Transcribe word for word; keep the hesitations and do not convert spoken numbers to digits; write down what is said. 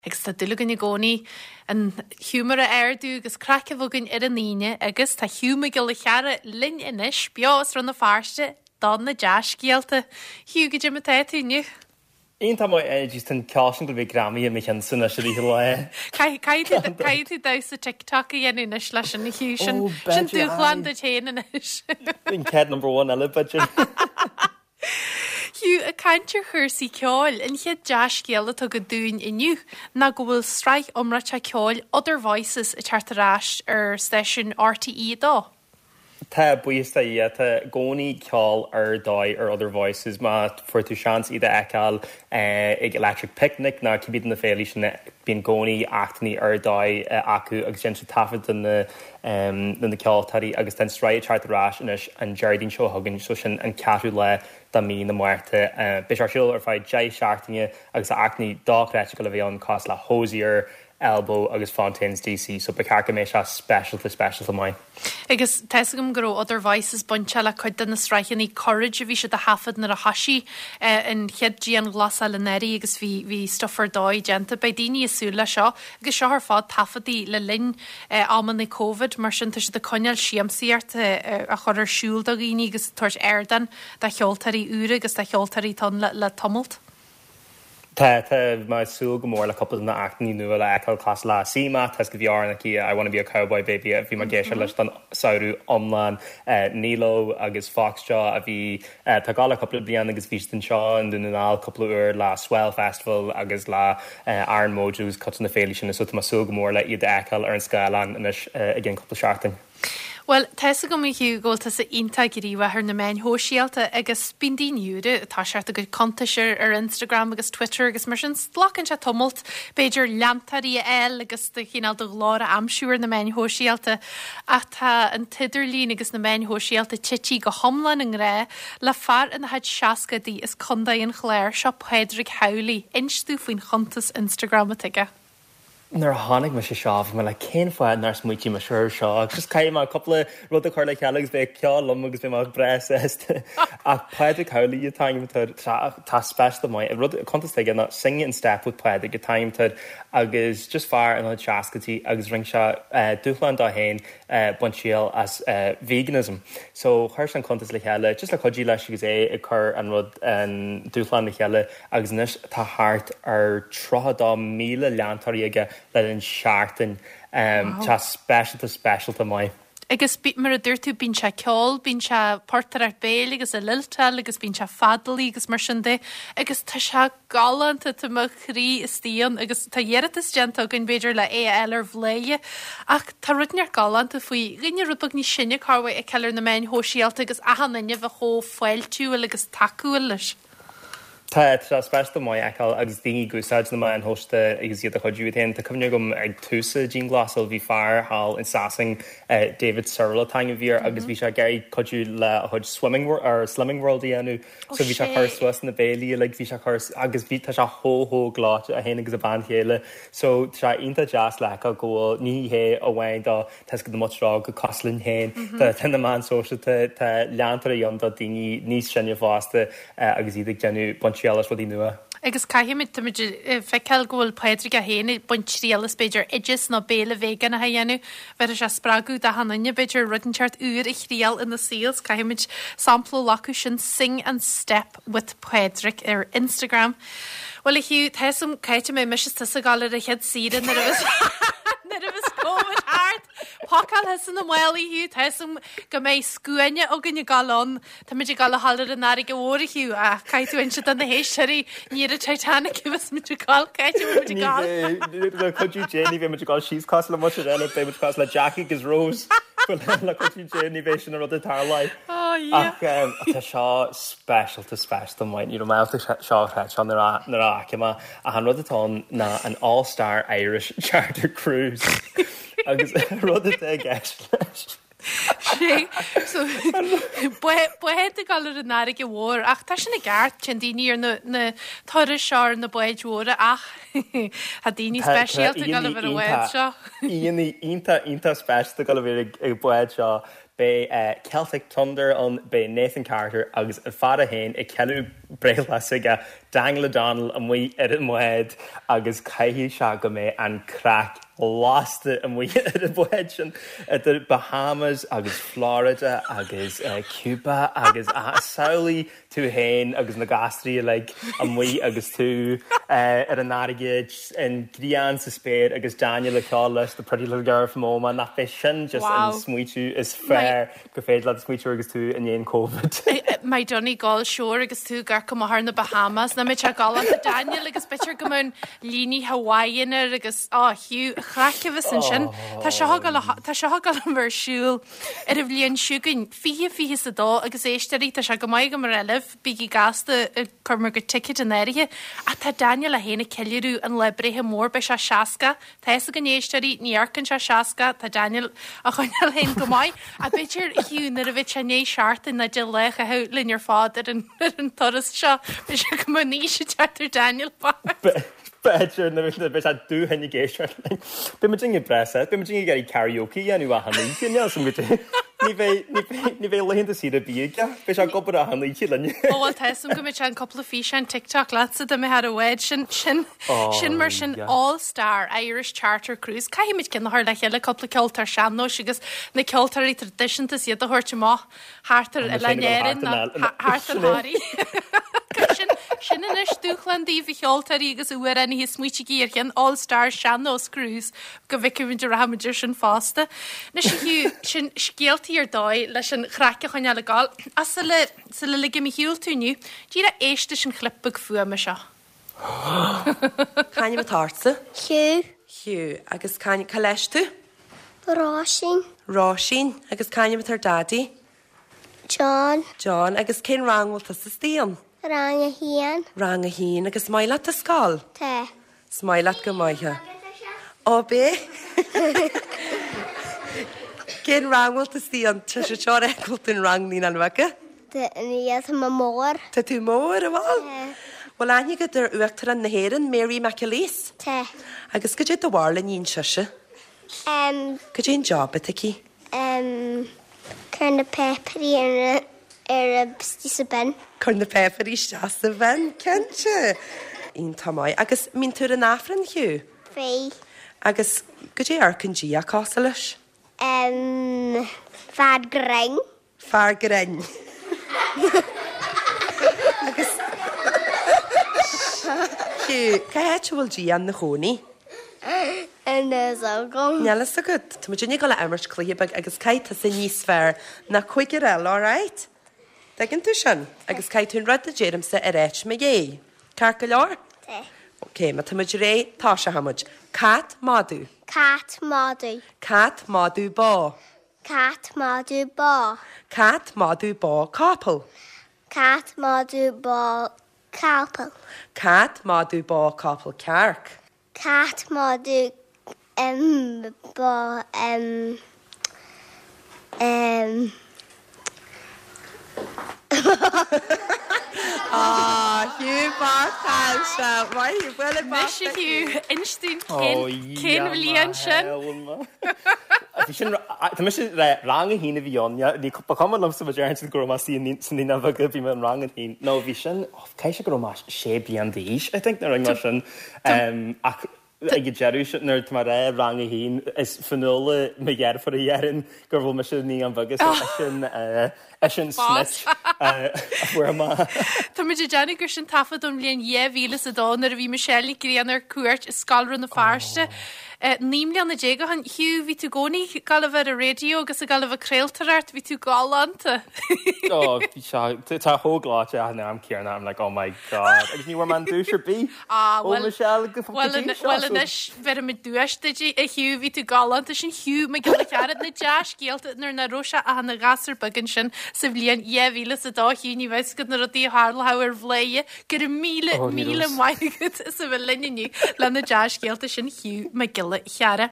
Agus tá dula gan i gcónaí an humor a airdú agus crackh bhagann ar an líne agus tá hiúma go le cheara lin inis beás ran na farste don na deas gialta. Hiú go Jim a téitúne. Ein tá mai just an cásin go bh Grammy a mé an sunna se rí le. Cai tú da sa TikTok a dhéanú inis leis an na hiú sin sin dúchlan a chéan inis. Bhín ced number one eile budget. Hiú a caintir chuirsaí ceáil in chiad deas céala tu go dún inniu na go bhfuil straich omrate ceáil Other Voices a teartarráis ar station R T E dá. Tá buíosta í tá gcónaí ceáil ar dóid ar Other Voices má fuair tú seans iad eáil ag Electric Picnic na cibíad na féilí sin bíon gcónaí achtaní ar dóid acu agus gen tafad na na ceáiltarí agus den straid teartarráis inis an Geraldine seo thugann so sin an ceatú le da mí na muirte. Bís ar siúil ar fáid deich seachtaine agus achtaní dáchreite go le bhíon cos le Hosier, Elbow agus Fontaines D C, so becarcha mé se special to special to mai. Agus teisegum go Other Voices bunse le chuid den na straichan í courage a bhí se a hafad na a hasí in cheadí an glas a lenéí agus bhí bhí stuffar dóid genta bei daoine asúla seo agus seo ar fád tafadaí le linn amman na COVID mar sin tuis de coineal siamsaíart a chur ar siúl do ghaoine agus tuairt airdan de cheoltarí úra agus de cheoltarí tan le tumult. Tá tá mai súil go mór le coppla na achtaní nua le eáil cos lá síma, tas go bhearna í I wanna be a cowboy baby a bhí mar géisi leis don saoú omláin Nilo agus Foxjaw a bhí tá gála coppla blian agus bhí den seo an dúnaál coppla uair le Swell Festival agus le Iron Mojos cut na féile sin so má súil go mór le iad eáil ar an Skyline inis a gin coppla seachtain. Well, teessa go mí hiú ggóilta sa ionta guríomhar na main hóisialta agus bindíúre atá seart a go contaisiir ar Instagram agus Twitter agus mar sin slachan se tumult beidir leantarí eil agus de chinál do glára amsúr na main hóisialta a tá an tiidirlín agus na main hóisialta tití go homlan an ré le far in heid seacadí is condaíon chléir se Pedrick Howley instú faoin chuntas Instagram a tuige. Nar tháinig me sé seáh me le cén fáid nar smuotí me seir seo, gus caiim a coppla rud a chuir le cealagus bheith ceáil lom agus bhí mar bres ach Pedrick Howley a taimtar tá speista mai a rud contas ige na singing in step with Pedrick a taimtar agus just fear an seacatí agus ring se dúchlan dá hain bunsíal as veganism. So chuir an contas le cheile, just le chodí leis agus é i chur an rud an dúchlan le cheile agus níos tá thart ar trodá míle leantarí aige le an seaartain tá special to special to mai. Agus bí mar a dúirtú bín se ceáil, bín se portar ar béil agus a liltal agus bín se fadalí agus mar sin dé agus tá se galanta tá mo chrí istíon agus tá dhéad is genta gon beidir le é eile ar bléie ach tá runear galanta faoi rinne rubag ní sinne carfu ag ceir na main hóisialta agus ahananne bh cho foiiltúil agus takeúil leis. Tá tá speista mai eáil agus daoine gúsáid na mai an hosta agus iad a chuidú héin, Tá cumne gom ag túsa Jean Glassell bhí fear hall in Sassing David Searle taing a bhír agus bhí se gaiid chuidú le a chuid swimming ar Slimming World dhéanú, so bhí se chur suas na béilí le bhí se chur agus bhí tá se thóthó gláit a héana agus a ban chéile, so tá ionta jazz le a ggóil ní hé a bhhain dá tes go murá go coslinn héin Tá tena man sóisiú tá leantar a dionda daoine níos sinne bhásta agus iad genú Chealas wat die nua. Agus caiimiid feiceil ghfuil Pedrick a héna buintríalas beidir idis nó béle vegan a ha dhéanú, ver se sppragu a hanine beidir rudenseart úr i chríal in na seals, caiimiid samplo lacu sin Sing and Step with Pedrick ar Instagram. Well i hiú theism caiite mé mis tusa galir a chead síran na rabas na rabas COVID hart. Pácal hesan na mhailí hiú theism go méid scuaine ó gunne galón, Tá muidir gal hallar an ára go bhór hiú a caiitú inse an na héisiirí ní a Titanic bhs muidir gáil caiite muidir gáil. Chudú Jenny bhé muidir gáil síos cos le mu eile bé muidir cos le Jackie agus Rose le chudú Jenny bhé sin a rud a tar leid. Ach tá seo special to special main ní máilta seothreid se nar áceama a an rud atá na an all-star Irish charter cruise agus rud a gceist leis. sé so buhéad a galar an nára go bhór ach tá sin na gceart sin daoine ar na tuire seár na buid mhóra ach a daoine speisialta gal bhar a bhid seo. Íoní ionta ionta speisialta gal bhar ag buid seo be Celtic Thunder an be Nathan Carter agus a fada hain ag ceú breil aige Daniel O'Donnell an mui ar an muid agus caithí se go mé an crack lásta an mui ar an buid sin idir Bahamas agus Florida agus uh, Cuba agus uh, saolaí tú hain agus na gastraí like, an mui agus tú uh, ar an nárigeid in Grian sa spéir agus Daniel le ceálas the pretty little girl from Oma na fi sin just wow. an smuitiú is fair go féad le smuitiú agus tú in dhéon COVID. Mai Johnny gáil seoir agus tú gar go mar na Bahamas na mé te gáil an Daniel agus bitir go mún líní Hawaiianar agus á hiú chraiceh san sin Tá se hagal an mar siúil ar a bblion siúgain fihi fihi sa dó agus éisteirí tá se go maiid go mar eileh bíí gasta chumar go ticket an éirithe a tá Daniel a héna ceirú an lebrithe mór be se seaca Tá a gan éisteirí níarcan se seaca tá Daniel a chuineal hen go maiid a bitir hiún ar a bheit se né seaartta na de lech a he linn ar fád ar an toras seo be se go má ní se tetar Daniel ba. Better na bit bit a dú henni géisiir. Be ma dinge bresa, be ma dinge geri karaoke anu a hanna ne som bit. Ní bheith ní bheith lehinnta siad a bíige, be se gopur a hanna chi lenne. Ó teism go mit an couple fi an TikTok lása de me had a wed sin sin sin mar sin all-star Irish Charter Cruise. Cai mit cin haar le heile couple ceoltar seanó agus na ceoltarí traditionanta siad a thuirte má hátar a lenéirin hátar háí. Sin sin in is dúchlandí bhí cheoltarí agus uair an hí smuiti gíir cin all-star seanós cruise go bhicimn de rahamidir sin fásta. Na hiú sin scéaltaí ar dóid leis an chrace chuine le gáil a sa le sa le ligim i hiúil túniu, dír a éiste sin chlippag fua me seo. Caine tása? Hugh. Hugh, agus caine caleis tú? Rásin. Rásin, agus caine tar daddy? John. John, agus cin rangholta sa stíon? Rang a hían. Rang a hín, agus mailat a scáil? Te. Smailat go maithe. Ó bé? Cin rangholta stíon, tu se seo eicult in rang nín an wacha? Te níad ma mór. Tá tú mór a bháil? Te. Wel aine go dur uachtar an na héireann Mary McAleese? Te. Agus go dé do bhála nín seise? Um, Go dé job at aquí? um, Cyrna pepri ar y, ar y bsti sa ben. Cwrn na pepper i sias y fen, cynse. Un tamai. Agus mi'n tŵr yn affran hiw? Fi. Agus gydde arcyn gi a cosalys? Um, fad greng. Far gren. Agus... Hiw, ca het wel gi an na chwni? Yn y zogong. Nielas a gyd. Ti'n mynd i gola emrys clybag agus caet a sy'n nisfer na cwigirel, all right? Dagin tu sin, agus caet ti'n rhaid y jerem sy ar eich me gei. Carca lor? Te. Ok, ma ta myd rei tasha hamud. Cat madw. Cat madu. Cat madw bo. Cat madu bo. Cat madw bo couple. Cat madu bo calpel. Cat madw bo couple carc. Cat madu um, bo um, um, Ah, hiw bar talsa. Mae hiw wel y bar. Nes i hiw instyn Oh, cyn flian sin. Tá mis rang a hína bhí on, ní pa cum lom sa bhaéir sin go más san ní bhaga bhí man rang a hín. No bhí sin, cai se go más sé bíon díis, I think na ring mar sin. Ach, ag jeú sin nuir mar ré rang a hín is fanula me ghear for a dhearan gur bhfuil me sin ní an bhagus sin sin smit bhuiir má. Tá muidir Jenny gur sin tafad om líon é bhíle a dánar a bhí Michelle gríanar cuairt is scalran na farste. Níimli an na déga han hiú ví tú gcónaí galibh a radio agus a galibh a creaaltarart ví tú gáánta. Oh, tá hógláte a am cearna, I'm like, oh my god. Agus ní war man dúsir bí? Ah, well, Michelle go well, well, inis ver me dúisteidí a hiú ví tú gáánta sin hiú me gil cearad na deas géalta nar na rosa a na gasar bagin sin sa bblion é bhíle a dá hiú ní bheits go na rodí hála hair bléie gur míle míle maigad sa bh linniu le na deas géalta sin hiú me gil cheara.